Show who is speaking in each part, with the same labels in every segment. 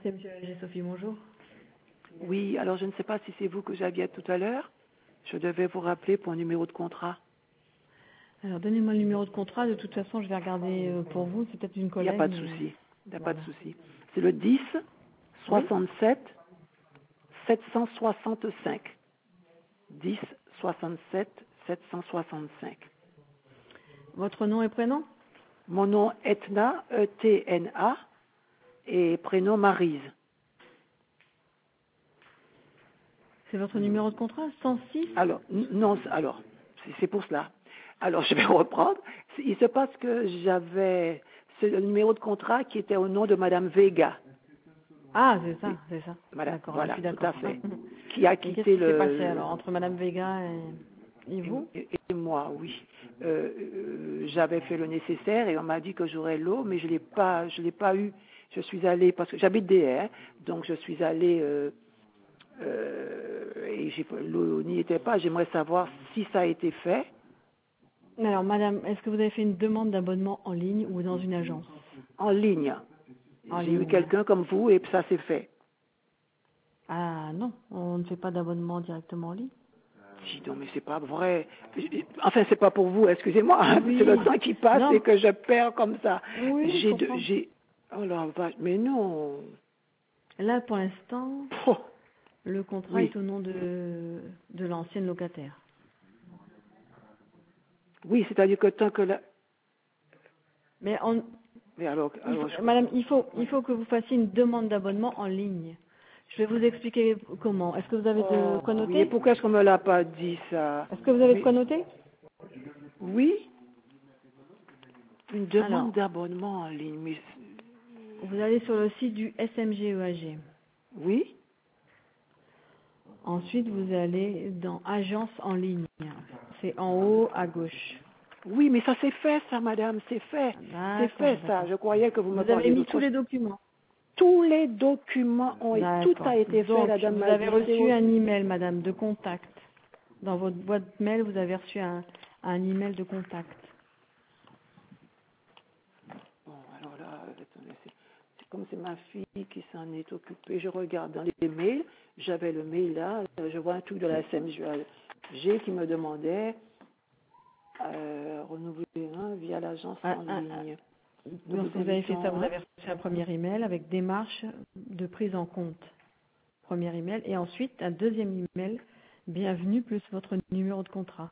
Speaker 1: SMG Sophie, bonjour.
Speaker 2: Oui, alors je ne sais pas si c'est vous que j'aviez tout à l'heure. Je devais vous rappeler pour un numéro de contrat.
Speaker 1: Alors, donnez-moi le numéro de contrat. De toute façon, je vais regarder pour vous. C'est peut-être une
Speaker 2: Il n'y
Speaker 1: collègue.
Speaker 2: a pas de
Speaker 1: mais-
Speaker 2: souci. Il n'y a
Speaker 1: Voilà.
Speaker 2: pas de souci. C'est le 10
Speaker 1: Oui.
Speaker 2: 67 765. 10 67 765.
Speaker 1: Votre nom et prénom?
Speaker 2: Mon nom Etna, E-T-N-A, et prénom Maryse.
Speaker 1: C'est votre numéro de contrat? 106?
Speaker 2: Alors, non, alors, c'est pour cela. Alors, je vais reprendre. Il se passe que j'avais le numéro de contrat qui était au nom de Madame Vega.
Speaker 1: Ah, c'est ça, c'est ça.
Speaker 2: Voilà,
Speaker 1: D'accord, je
Speaker 2: voilà,
Speaker 1: suis
Speaker 2: tout
Speaker 1: d'accord.
Speaker 2: à fait. Qui a
Speaker 1: Et qu'est-ce
Speaker 2: quitté
Speaker 1: qui s'est passé alors entre Madame Vega et vous?
Speaker 2: et moi, oui. J'avais fait le nécessaire et on m'a dit que j'aurais l'eau, mais je l'ai pas eu. Je suis allée parce que j'habite DR, donc je suis allée et l'eau n'y était pas. J'aimerais savoir si ça a été fait
Speaker 1: Alors, Madame, est-ce que vous avez fait une demande d'abonnement en ligne ou dans une agence?
Speaker 2: en ligne.
Speaker 1: En
Speaker 2: J'ai eu
Speaker 1: ligne.
Speaker 2: quelqu'un comme vous et ça s'est fait.
Speaker 1: Ah non, on ne fait pas d'abonnement directement en ligne.
Speaker 2: Si, non, mais c'est pas vrai. Enfin, c'est pas pour vous, excusez-moi.
Speaker 1: Oui.
Speaker 2: C'est le temps qui passe
Speaker 1: Non.
Speaker 2: et que je perds comme ça.
Speaker 1: Oui, je comprends.
Speaker 2: Oh la vache, mais non.
Speaker 1: Là, pour l'instant,
Speaker 2: Oh,
Speaker 1: le contrat
Speaker 2: oui,
Speaker 1: est au nom de l'ancienne locataire.
Speaker 2: oui, c'est-à-dire que tant que la...
Speaker 1: Mais
Speaker 2: Mais alors,
Speaker 1: Madame, il faut que vous fassiez une demande d'abonnement en ligne. Je vais vous expliquer comment. Est-ce que vous avez de quoi
Speaker 2: oui, et
Speaker 1: noter?
Speaker 2: pourquoi est-ce qu'on me l'a pas dit ça?
Speaker 1: Est-ce que vous avez de
Speaker 2: Mais
Speaker 1: quoi noter?
Speaker 2: oui, une demande
Speaker 1: Alors,
Speaker 2: d'abonnement en ligne. Mais
Speaker 1: vous allez sur le site du SMGEAG.
Speaker 2: oui,
Speaker 1: Ensuite, vous allez dans Agence en ligne. C'est en haut à gauche.
Speaker 2: oui, mais ça c'est fait, ça, madame, c'est fait. C'est
Speaker 1: D'accord,
Speaker 2: fait, ça.
Speaker 1: d'accord.
Speaker 2: Je croyais que vous me
Speaker 1: Vous avez
Speaker 2: parliez
Speaker 1: mis
Speaker 2: d'autre
Speaker 1: tous
Speaker 2: chose.
Speaker 1: les documents.
Speaker 2: Tous les documents tout
Speaker 1: D'accord.
Speaker 2: a été fait,
Speaker 1: Donc,
Speaker 2: la dame
Speaker 1: vous
Speaker 2: m'a
Speaker 1: avez
Speaker 2: dit.
Speaker 1: reçu un email, madame, de contact. Dans votre boîte mail, vous avez reçu un email de contact.
Speaker 2: Bon, alors là, attendez, c'est comme c'est ma fille qui s'en est occupée. Je regarde dans les mails, j'avais le mail là, je vois un truc de la SMG qui me demandait renouveler via l'agence en ligne. Nous
Speaker 1: Lorsque
Speaker 2: vous
Speaker 1: vous avez fait ça,
Speaker 2: invitons,
Speaker 1: vous avez reçu un premier email avec démarche de prise en compte. Premier email. Et ensuite, un deuxième email, bienvenue, plus votre numéro de contrat.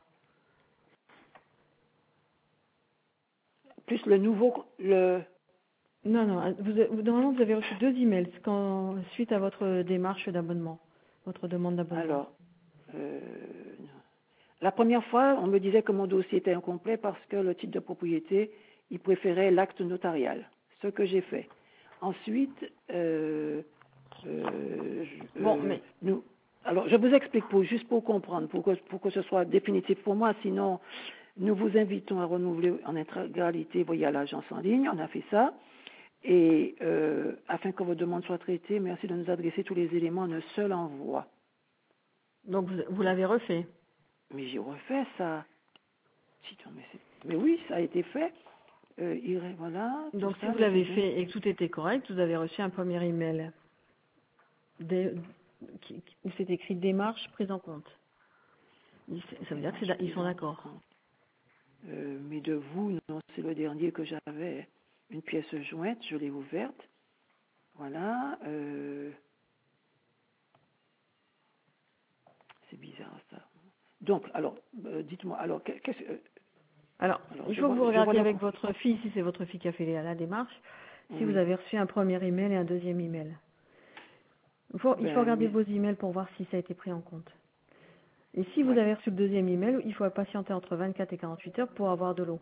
Speaker 2: plus le nouveau,
Speaker 1: Non, normalement, vous avez reçu deux emails suite à votre démarche d'abonnement, votre demande d'abonnement.
Speaker 2: alors, la première fois, on me disait que mon dossier était incomplet parce que le titre de propriété, il préférait l'acte notarial, ce que j'ai fait. Ensuite, alors je vous explique juste pour comprendre, pour que ce soit définitif pour moi, sinon nous vous invitons à renouveler en intégralité via l'agence en ligne, on a fait ça, et afin que vos demandes soient traitées, merci de nous adresser tous les éléments en un seul envoi.
Speaker 1: Donc vous l'avez refait?
Speaker 2: Mais j'ai refait ça. Mais oui, ça a été fait. Voilà.
Speaker 1: Donc
Speaker 2: ça,
Speaker 1: si vous l'avez fait et que tout était correct, vous avez reçu un premier email où c'est écrit démarche prise en compte. Ça veut dire qu'ils sont d'accord.
Speaker 2: Mais de vous, non, c'est le dernier que j'avais. Une pièce jointe, je l'ai ouverte. Voilà. C'est bizarre ça. Donc, alors, dites-moi, alors, qu'est-ce que...
Speaker 1: Alors, il faut que vous regardiez avec votre fille, si c'est votre fille qui a fait la démarche, si vous avez reçu un premier email et un deuxième email. Il faut regarder vos emails pour voir si ça a été pris en compte. Et si vous avez reçu le deuxième email, il faut patienter entre 24 et 48 heures pour avoir de l'eau.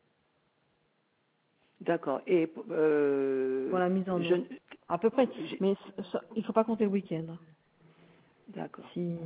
Speaker 2: D'accord. Et
Speaker 1: pour la mise en eau. À peu près. Mais il ne faut pas compter le week-end.
Speaker 2: D'accord.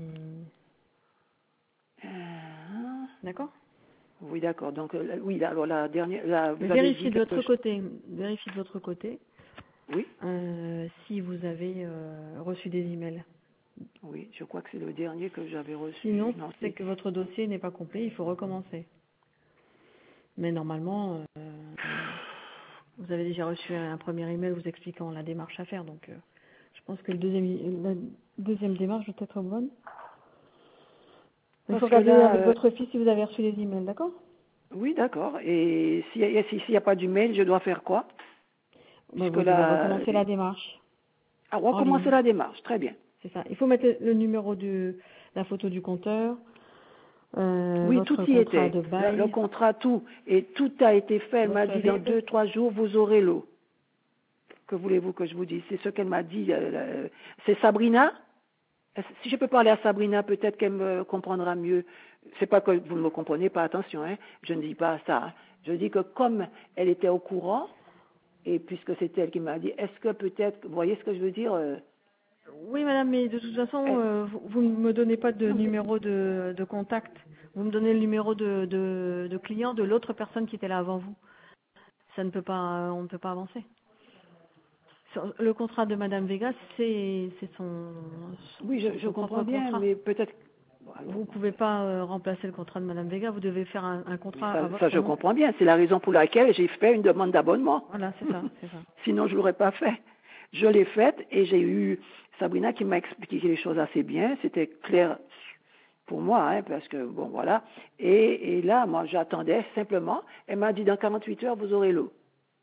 Speaker 1: D'accord.
Speaker 2: Oui, d'accord. Donc, oui, alors la dernière...
Speaker 1: Vérifiez de votre côté. Vérifiez de votre côté.
Speaker 2: Oui.
Speaker 1: Si vous avez reçu des emails.
Speaker 2: Oui, je crois que c'est le dernier que j'avais reçu.
Speaker 1: Sinon, c'est que votre dossier n'est pas complet, il faut recommencer. Mais normalement, vous avez déjà reçu un premier email vous expliquant la démarche à faire, donc Je pense que la deuxième démarche doit être bonne. Il faut regarder avec votre fils si vous avez reçu les emails, d'accord?
Speaker 2: Oui, d'accord. Et s'il n'y a pas d'email, je dois faire quoi?
Speaker 1: Vous devez recommencer la démarche.
Speaker 2: Ah, recommencer la démarche, très bien.
Speaker 1: C'est ça. Il faut mettre le numéro de la photo du compteur.
Speaker 2: Oui, tout y était. Le contrat, tout. Et tout a été fait. Elle m'a dit dans 2-3 jours, vous aurez l'eau. Que voulez-vous que je vous dise? C'est ce qu'elle m'a dit. C'est Sabrina? Si je peux parler à Sabrina, peut-être qu'elle me comprendra mieux. C'est pas que vous ne me comprenez pas, attention, hein. Je ne dis pas ça. Je dis que comme elle était au courant, et puisque c'est elle qui m'a dit, est-ce que peut-être, vous voyez ce que je veux dire?
Speaker 1: Oui, madame, mais de toute façon, vous ne me donnez pas de numéro de contact. Vous me donnez le numéro de client de l'autre personne qui était là avant vous. Ça ne peut pas, on ne peut pas avancer. Le contrat de Madame Vega, c'est son.
Speaker 2: Oui, je comprends bien, contrat. Mais peut-être.
Speaker 1: Vous ne pouvez pas remplacer le contrat de Madame Vega. Vous devez faire un contrat.
Speaker 2: Oui,
Speaker 1: à votre
Speaker 2: ça, je comprends bien. C'est la raison pour laquelle j'ai fait une demande d'abonnement.
Speaker 1: Voilà, c'est ça, c'est ça.
Speaker 2: Sinon, je ne l'aurais pas fait. Je l'ai faite et j'ai eu Sabrina qui m'a expliqué les choses assez bien. C'était clair pour moi, hein, parce que bon, voilà. Et là, moi, j'attendais simplement. Elle m'a dit dans 48 heures, vous aurez l'eau.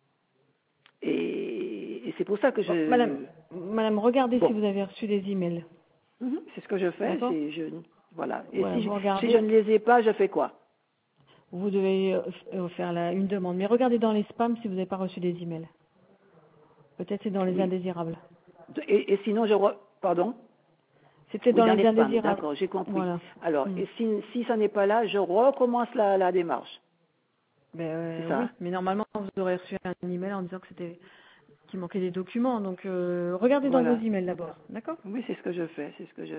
Speaker 2: Et c'est pour ça que je.
Speaker 1: Madame, regardez si vous avez reçu des emails.
Speaker 2: C'est ce que je fais. Voilà. Et si
Speaker 1: je
Speaker 2: ne les ai pas, je fais quoi?
Speaker 1: Vous devez faire une demande. Mais regardez dans les spams si vous n'avez pas reçu des emails. Peut-être c'est dans les indésirables.
Speaker 2: Et sinon, pardon?
Speaker 1: C'était dans les indésirables.
Speaker 2: D'accord, j'ai compris.
Speaker 1: Voilà.
Speaker 2: Alors, et si ça n'est pas là, je recommence la démarche.
Speaker 1: C'est ça. Oui, mais normalement, vous aurez reçu un email en disant que qu'il manquait des documents. Donc, regardez dans vos emails d'abord. D'accord?
Speaker 2: Oui, c'est ce que je fais.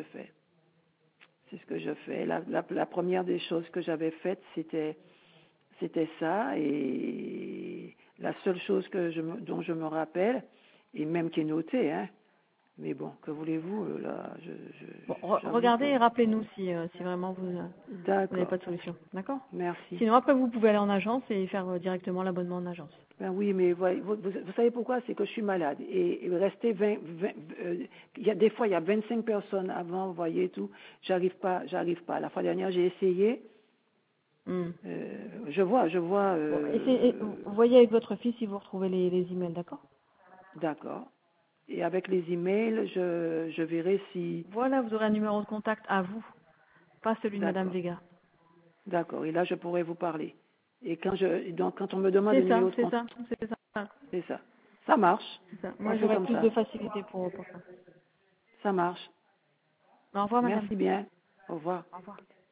Speaker 2: La première des choses que j'avais faites, c'était ça. Et la seule chose dont je me rappelle, et même qui est notée, hein. Mais bon, que voulez-vous, là,
Speaker 1: regardez et rappelez-nous si vraiment vous n'avez pas de solution. D'accord?
Speaker 2: Merci.
Speaker 1: Sinon, après, vous pouvez aller en agence et faire directement l'abonnement en agence.
Speaker 2: Ben oui, mais vous savez pourquoi? C'est que je suis malade. Et rester des fois, il y a 25 personnes avant, vous voyez, tout. J'arrive pas. La fois dernière, j'ai essayé. Je vois.
Speaker 1: Vous voyez avec votre fils si vous retrouvez les emails, d'accord?
Speaker 2: D'accord. Et avec les emails, je verrai si.
Speaker 1: Voilà, vous aurez un numéro de contact à vous, pas celui de Madame Vega.
Speaker 2: D'accord. Et là, je pourrai vous parler. Et quand on me demande le numéro de contact. C'est ça. Ça marche.
Speaker 1: Moi, j'aurais plus de facilité pour ça.
Speaker 2: Ça marche.
Speaker 1: Au revoir, madame.
Speaker 2: Merci bien. Au revoir.
Speaker 1: Au revoir.